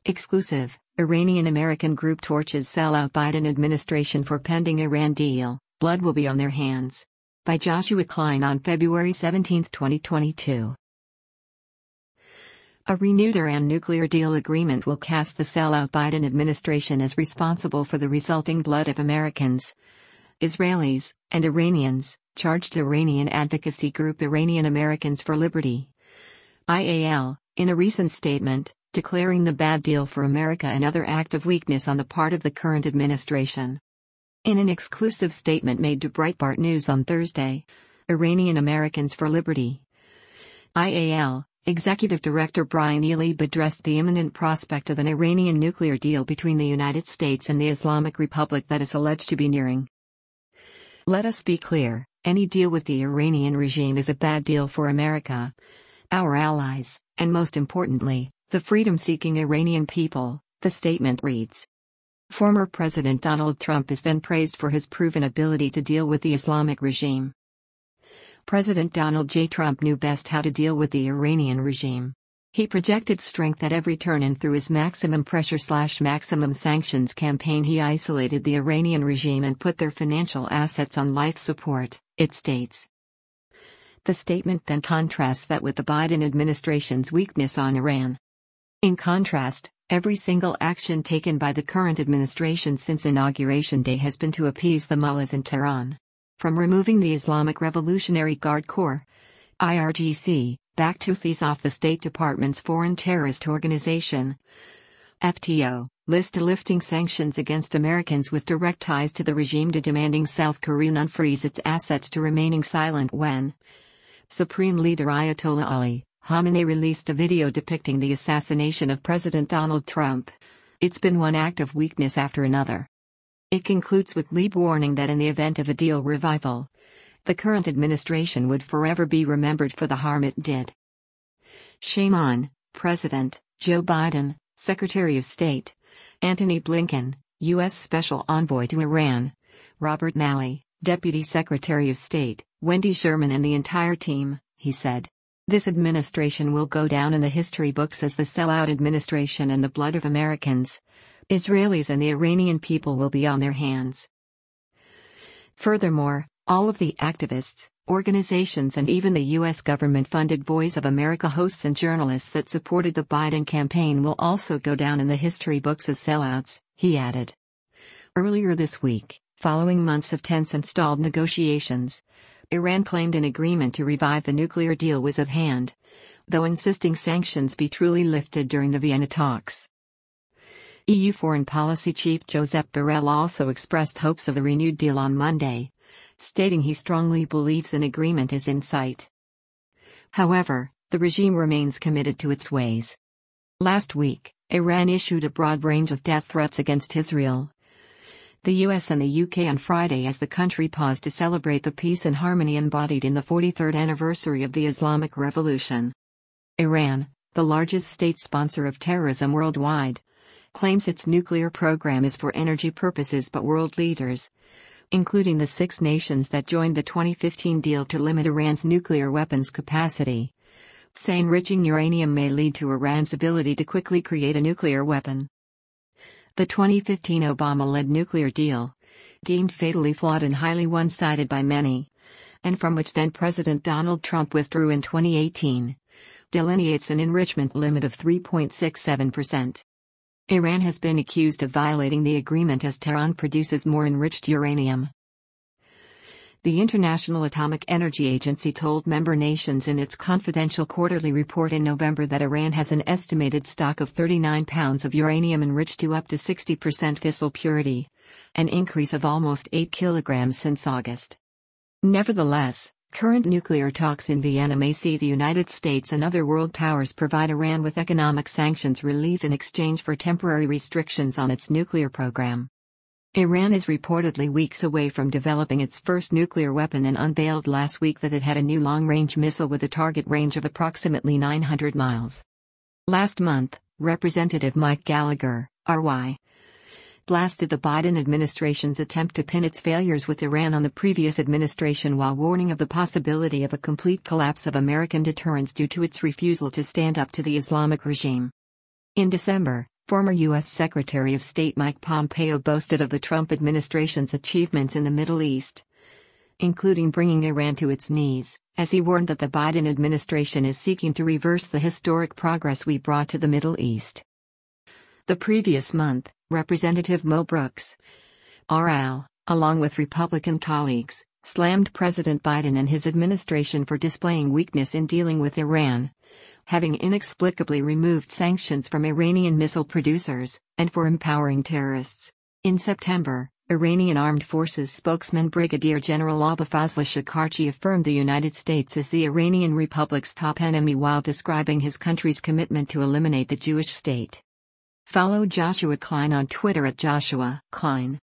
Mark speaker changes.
Speaker 1: Exclusive, Iranian-American group torches sell out Biden administration for pending Iran deal, blood will be on their hands. By Joshua Klein on February 17, 2022. A renewed Iran nuclear deal agreement will cast the sellout Biden administration as responsible for the resulting blood of Americans, Israelis, and Iranians, charged Iranian advocacy group Iranian Americans for Liberty, IAL, in a recent statement, declaring the bad deal for America another act of weakness on the part of the current administration. In an exclusive statement made to Breitbart News on Thursday, Iranian Americans for Liberty, IAL, Executive Director Brian Elyeb addressed the imminent prospect of an Iranian nuclear deal between the United States and the Islamic Republic that is alleged to be nearing. Let us be clear, any deal with the Iranian regime is a bad deal for America, our allies, and most importantly, the freedom-seeking Iranian people, the statement reads. Former President Donald Trump is then praised for his proven ability to deal with the Islamic regime. President Donald J. Trump knew best how to deal with the Iranian regime. He projected strength at every turn, and through his maximum pressure/maximum sanctions campaign he isolated the Iranian regime and put their financial assets on life support, it states. The statement then contrasts that with the Biden administration's weakness on Iran. In contrast, every single action taken by the current administration since Inauguration Day has been to appease the mullahs in Tehran. From removing the Islamic Revolutionary Guard Corps, IRGC, back to Houthis off the State Department's Foreign Terrorist Organization, FTO, list to lifting sanctions against Americans with direct ties to the regime to demanding South Korea unfreeze its assets to remaining silent when Supreme Leader Ayatollah Ali Khamenei released a video depicting the assassination of President Donald Trump. It's been one act of weakness after another. It concludes with Elyeb warning that in the event of a deal revival, the current administration would forever be remembered for the harm it did. Shame on President Joe Biden, Secretary of State Antony Blinken, U.S. Special Envoy to Iran Robert Malley, Deputy Secretary of State Wendy Sherman, and the entire team, he said. This administration will go down in the history books as the sellout administration, and the blood of Americans, Israelis, and the Iranian people will be on their hands. Furthermore, all of the activists, organizations, and even the U.S. government-funded Voice of America hosts and journalists that supported the Biden campaign will also go down in the history books as sellouts, he added. Earlier this week, following months of tense and stalled negotiations, Iran claimed an agreement to revive the nuclear deal was at hand, though insisting sanctions be truly lifted during the Vienna talks. EU Foreign Policy Chief Josep Borrell also expressed hopes of a renewed deal on Monday, stating he strongly believes an agreement is in sight. However, the regime remains committed to its ways. Last week, Iran issued a broad range of death threats against Israel, the US, and the UK on Friday as the country paused to celebrate the peace and harmony embodied in the 43rd anniversary of the Islamic Revolution. Iran, the largest state sponsor of terrorism worldwide, claims its nuclear program is for energy purposes, but world leaders, including the 6 nations that joined the 2015 deal to limit Iran's nuclear weapons capacity, say enriching uranium may lead to Iran's ability to quickly create a nuclear weapon. The 2015 Obama-led nuclear deal, deemed fatally flawed and highly one-sided by many, and from which then-President Donald Trump withdrew in 2018, delineates an enrichment limit of 3.67%. Iran has been accused of violating the agreement as Tehran produces more enriched uranium. The International Atomic Energy Agency told member nations in its confidential quarterly report in November that Iran has an estimated stock of 39 pounds of uranium enriched to up to 60% fissile purity, an increase of almost 8 kilograms since August. Nevertheless, current nuclear talks in Vienna may see the United States and other world powers provide Iran with economic sanctions relief in exchange for temporary restrictions on its nuclear program. Iran is reportedly weeks away from developing its first nuclear weapon and unveiled last week that it had a new long-range missile with a target range of approximately 900 miles. Last month, Representative Mike Gallagher, RY, blasted the Biden administration's attempt to pin its failures with Iran on the previous administration while warning of the possibility of a complete collapse of American deterrence due to its refusal to stand up to the Islamic regime. In December, Former U.S. Secretary of State Mike Pompeo boasted of the Trump administration's achievements in the Middle East, including bringing Iran to its knees, as he warned that the Biden administration is seeking to reverse the historic progress we brought to the Middle East. The previous month, Representative Mo Brooks, RL, along with Republican colleagues, slammed President Biden and his administration for displaying weakness in dealing with Iran, having inexplicably removed sanctions from Iranian missile producers, and for empowering terrorists. In September, Iranian Armed Forces spokesman Brigadier General Abulfazl Shekarchi affirmed the United States is the Iranian Republic's top enemy while describing his country's commitment to eliminate the Jewish state. Follow Joshua Klein on Twitter at Joshua Klein.